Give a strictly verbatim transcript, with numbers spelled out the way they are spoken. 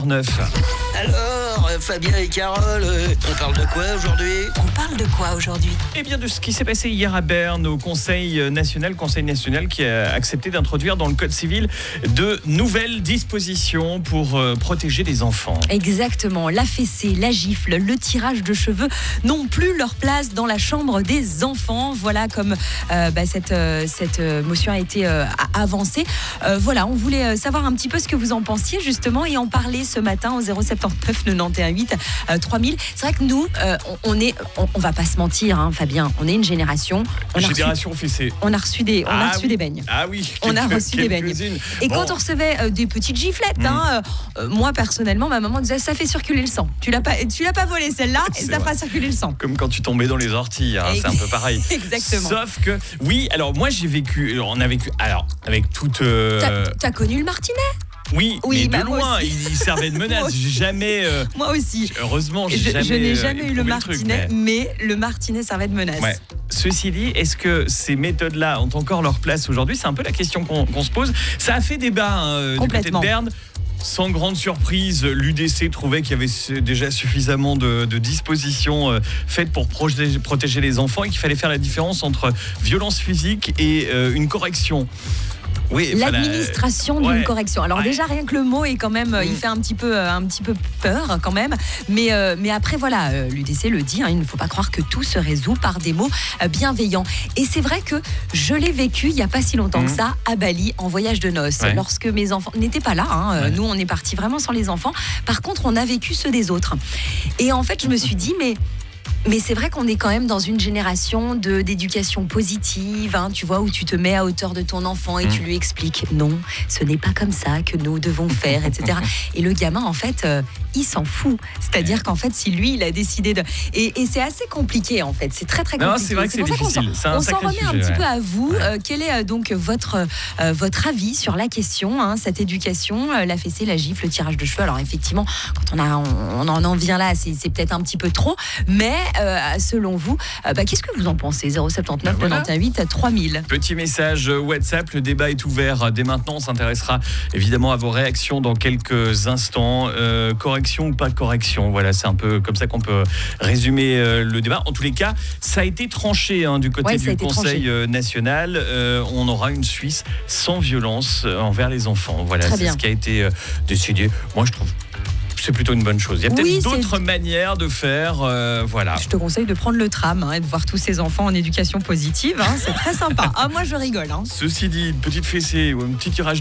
neuf. Alors, euh, Fabien et Carole, euh, on parle de quoi aujourd'hui ? On parle de quoi aujourd'hui ? Eh bien, de ce qui s'est passé hier à Berne au Conseil national, Conseil national qui a accepté d'introduire dans le Code civil de nouvelles dispositions pour euh, protéger les enfants. Exactement, la fessée, la gifle, le tirage de cheveux n'ont plus leur place dans la chambre des enfants. Voilà comme euh, bah, cette, euh, cette euh, motion a été euh, avancée. Euh, voilà, on voulait euh, savoir un petit peu ce que vous en pensiez justement et en parler ce matin au zéro sept neuf quatre-vingt-onze huit euh, trois mille. C'est vrai que nous, euh, on, on est, on, on va pas se mentir, hein, Fabien, on est une génération. On Génération a reçu, fessée. On a reçu des, on ah, a reçu oui. des beignes. Ah oui. On a reçu des beignes. Et bon. quand on recevait euh, des petites giflettes, mmh. hein, euh, moi personnellement, ma maman disait ça fait circuler le sang. Tu l'as pas, tu l'as pas volé celle-là et ça fera circuler le sang. Comme quand tu tombais dans les orties, hein, c'est un peu pareil. Exactement. Sauf que, oui, alors moi j'ai vécu, on a vécu, alors avec toute. Euh... T'as, t'as connu le martinet ? Oui, oui, mais bah de loin, il, il servait de menace. J'ai jamais. Euh... Moi aussi. Heureusement, j'ai je, jamais. Je n'ai jamais euh, eu le martinet, le truc, mais... mais le martinet servait de menace. Ouais. Ceci dit, est-ce que ces méthodes-là ont encore leur place aujourd'hui ? C'est un peu la question qu'on, qu'on se pose. Ça a fait débat hein, du côté de Berne. Sans grande surprise, l'U D C trouvait qu'il y avait déjà suffisamment de, de dispositions euh, faites pour protéger, protéger les enfants et qu'il fallait faire la différence entre violence physique et euh, une correction. Oui, l'administration la... d'une ouais. correction. Alors ouais. déjà rien que le mot est quand même, mmh. il fait un petit peu, un petit peu peur quand même. Mais euh, mais après voilà, euh, l'U D C le dit, hein, il ne faut pas croire que tout se résout par des mots euh, bienveillants. Et c'est vrai que je l'ai vécu il y a pas si longtemps mmh. que ça à Bali en voyage de noces, ouais. lorsque mes enfants n'étaient pas là. Hein, ouais. Nous on est partis vraiment sans les enfants. Par contre on a vécu ceux des autres. Et en fait je me suis dit mais Mais c'est vrai qu'on est quand même dans une génération de, d'éducation positive, hein, tu vois, où tu te mets à hauteur de ton enfant et mmh. tu lui expliques non, ce n'est pas comme ça que nous devons faire, et cetera. Et le gamin, en fait, euh, il s'en fout. C'est-à-dire qu'en fait, si lui, il a décidé de... Et, et c'est assez compliqué, en fait. C'est très, très compliqué. Non, c'est vrai que c'est, c'est difficile. On, c'est un on s'en remet sujet, un petit ouais. peu à vous. Euh, quel est euh, donc votre, euh, votre avis sur la question, hein, cette éducation, euh, la fessée, la gifle, le tirage de cheveux? Alors, effectivement, quand on, a, on, on en vient là, c'est, c'est peut-être un petit peu trop, mais... Euh, selon vous, euh, bah, qu'est-ce que vous en pensez ? zéro sept neuf quatre-vingt-onze huit trois mille. Petit message WhatsApp, le débat est ouvert dès maintenant. On s'intéressera évidemment à vos réactions dans quelques instants. Euh, correction ou pas correction, voilà, c'est un peu comme ça qu'on peut résumer euh, le débat. En tous les cas, ça a été tranché hein, du côté ouais, du Conseil tranché. national. Euh, on aura une Suisse sans violence envers les enfants. Voilà, Très c'est bien. ce qui a été euh, décidé. Moi, je trouve... c'est plutôt une bonne chose. Il y a peut-être oui, d'autres c'est... manières de faire. Euh, voilà. Je te conseille de prendre le tram hein, et de voir tous ces enfants en éducation positive. Hein, c'est très sympa. Ah, moi, je rigole. Hein. Ceci dit, une petite fessée ou un petit tirage